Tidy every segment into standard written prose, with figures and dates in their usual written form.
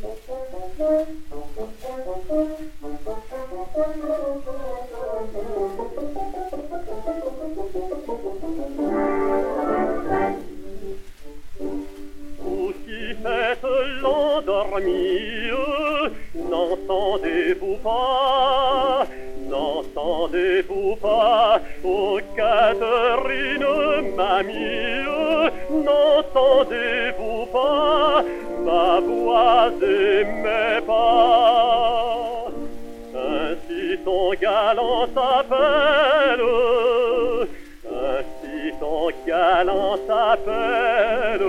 Vous qui faites l'endormi, n'entendez-vous pas, n'entendez-vous pas, ô Catherine, mamie, n'entendez-vous pas ma voix et mes pas? Ainsi ton galant s'appelle, ainsi ton galant s'appelle,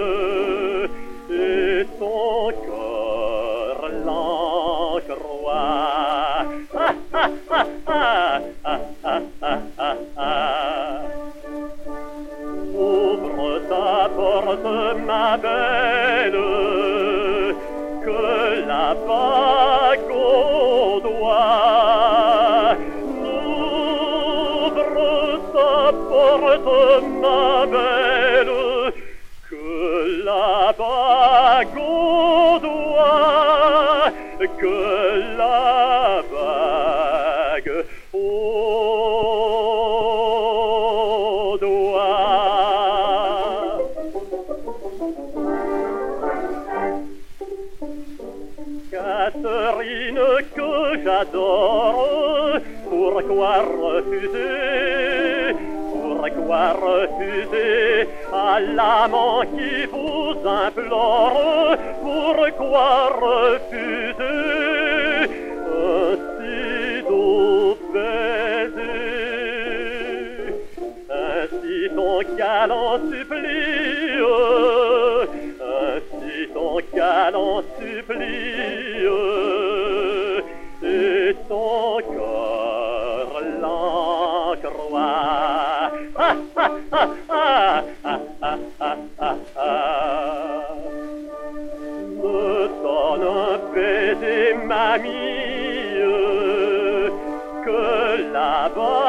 et ton cœur l'encroît. Ah, ah, ah, ah, ah, ah, ah, ah, ah. Ouvre ta porte, ma belle, que la bague au doigt n'ouvre ta porte, ma belle, que la bague au doigt, que la bague au doigt. Catherine que j'adore, pourquoi refuser, pourquoi refuser à l'amant qui vous implore, pourquoi refuser un si doux baiser? Ainsi ton galant supplie, ainsi ton galant supplie, et ton cœur l'encroît. Ah, ah, ah, ah, ah, ah, ah, ah, ah. Me donne un baiser, mamie, que là-bas